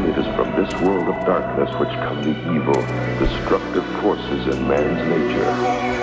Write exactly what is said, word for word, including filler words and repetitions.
It is from this world of darkness which come the evil, destructive forces in man's nature.